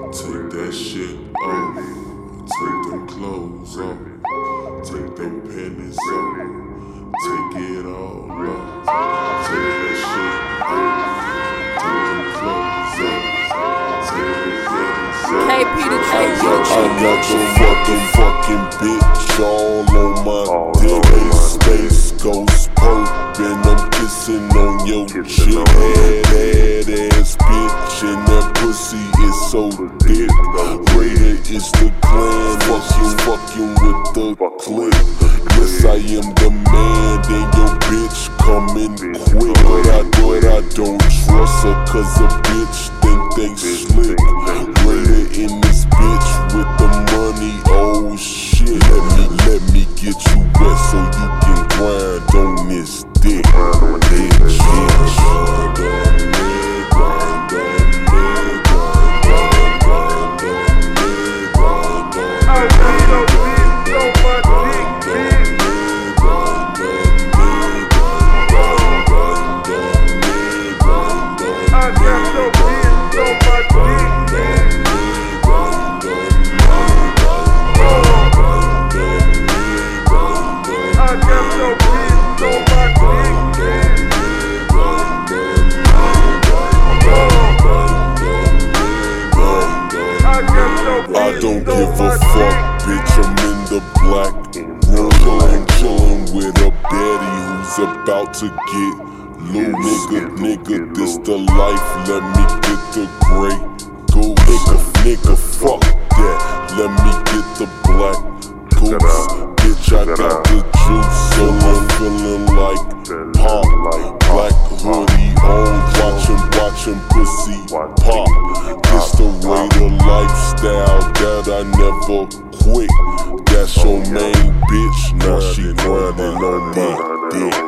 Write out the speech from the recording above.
Take that shit off. Take them clothes off. Take them panties off. Take it all off. Take that shit off. Take them clothes off. Take them panties off. KP the King. I got your fucking bitch all on my dick. Space Ghost perp and I'm kissing on your chick. Head ass bitch and that pussy is so thick. Raider is the clan, fucking with the click. Yes, I am the man, then your bitch coming quick. But I don't trust her cause a bitch think they slick. Raider in this bitch with the money, oh shit. Let me get you wet so you can grind on this dick. I don't give a fuck, bitch, I'm in the black room. Chillin' with a baddie who's about to get loose. Nigga, this the life, let me get the Grey Goose. Nigga, fuck that, let me get the black goose. Bitch, I got the juice, so I'm feeling like pop. Black hoodie on, watching pussy pop. This the Raider lifestyle that I never quit. That's your main bitch, now she grinding on my dick.